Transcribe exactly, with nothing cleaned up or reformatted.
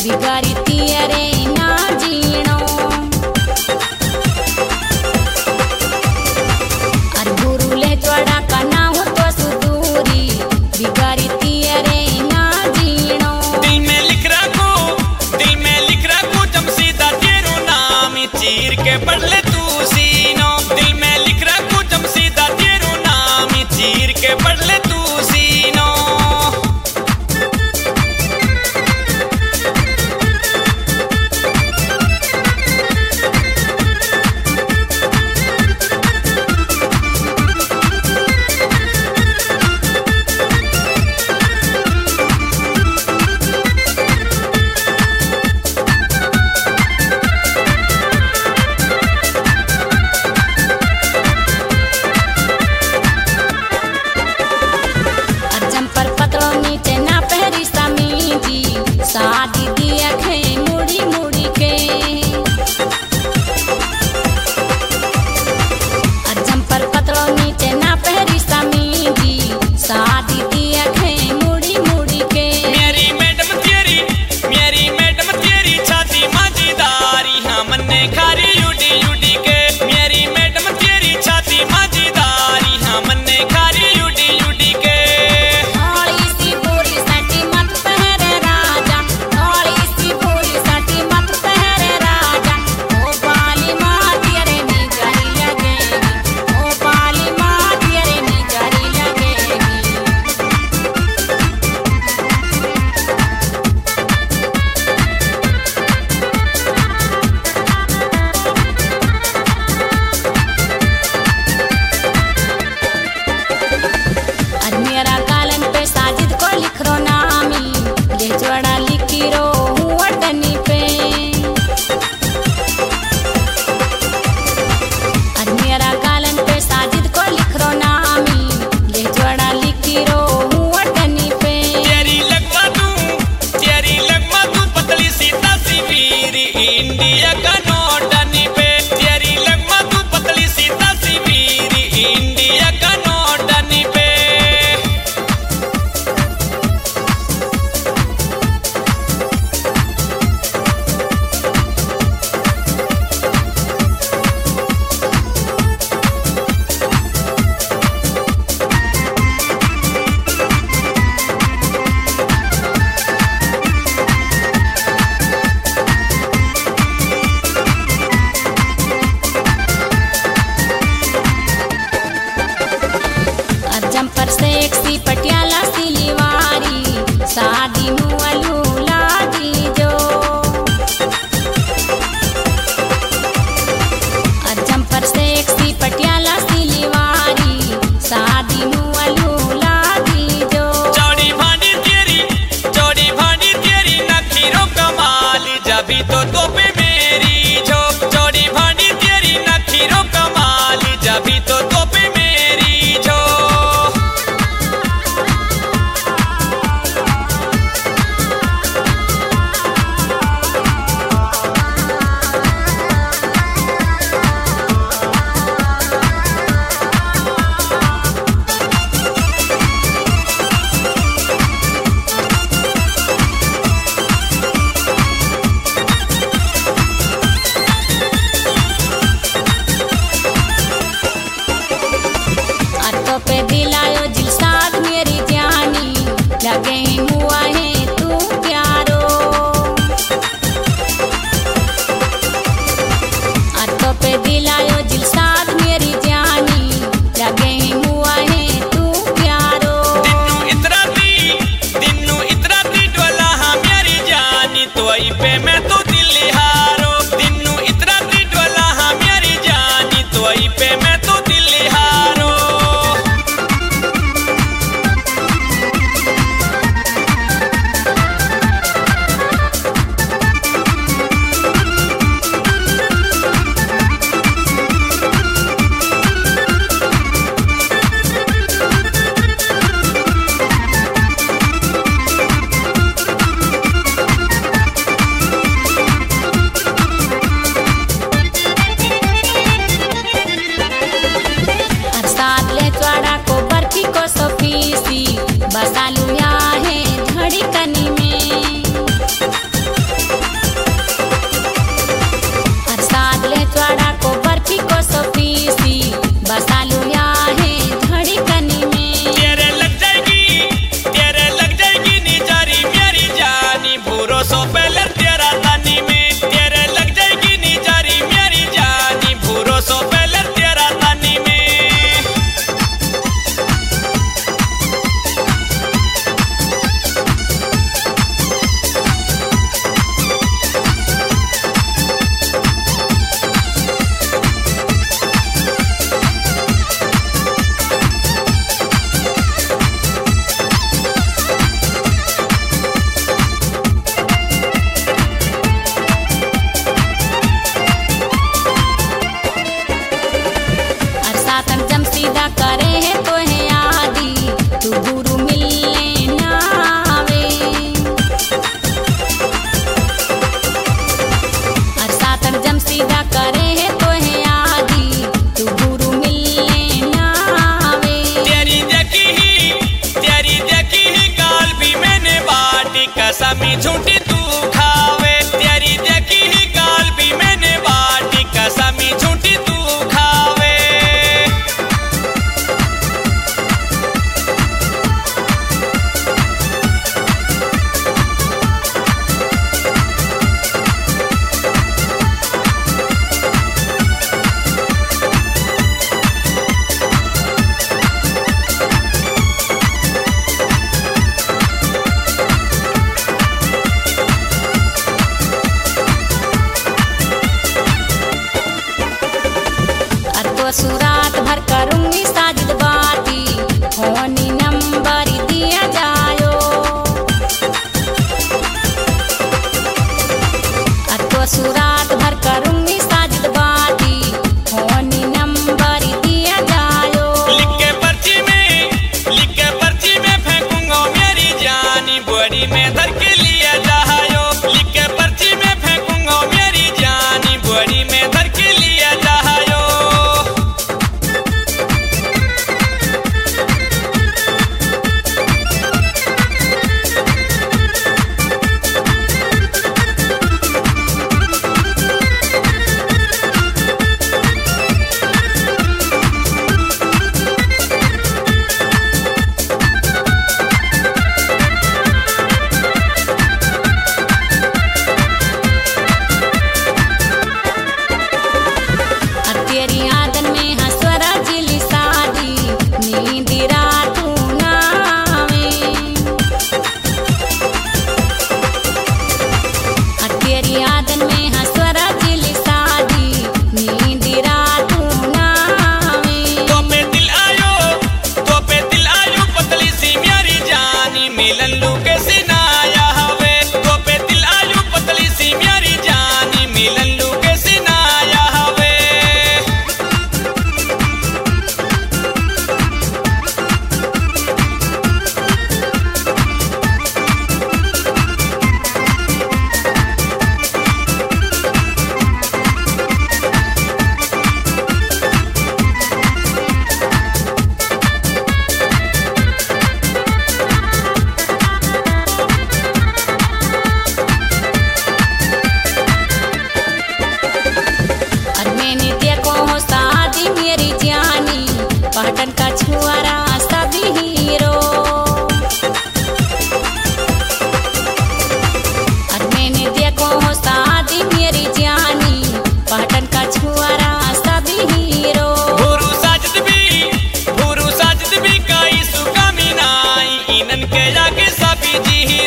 बिगारी तियरे ना जीणो अर गुरुले चोड़ा का ना हो तो सुदूरी बिगारी तियरे ना जीणो दिल में लिख रखो दिल में लिख रखो जमशीदा तेरो नाम चीर के पढ़ ले तू सीनो दिल में लिख रखो जमशीदा तेरो नाम चीर के पढ़ ले तू सीनो कसमी झूठी तू खावे, तेरी देखी ही गाल भी मैंने बाटी, कसमी झूठी तू खावे। सुरात भर करूंगी साजिद बाती, होनी नंबर दिया जायो। अतो सुरात भर करूंगी साजिद बाती, होनी नंबर दिया जायो। लिख के पर्ची में, लिख के पर्ची में फेंकूंगा मेरी जानी, बड़ी में धर के लिया जायो। लिख के पर्ची में फेंकूंगा मेरी जानी, बड़ी में धर के लिया जायो। तेरी आदन में हंसवरा जिली शादी, नींद रातू नावे। तेरी आदन में हंसवरा जिली शादी, नींद रातू नावे। तो पे दिल आयो, तो पे दिल आयो पतली सी मेरी जानी, मिलन लू के सिनाया हवे। तो पे दिल आयो पतली सी मेरी जानी, मिलन लू के सिनाया हवे। और मैंने देखो हो शादी मेरी जानी, पटन का छुआरा सभी हीरो। और मैंने देखो हो शादी मेरी जानी, पटन का छुआरा सभी हीरो। भूरू साजिद भी, भूरू साजिद भी काई सुकामी नाई, इनन के जाके सभी जी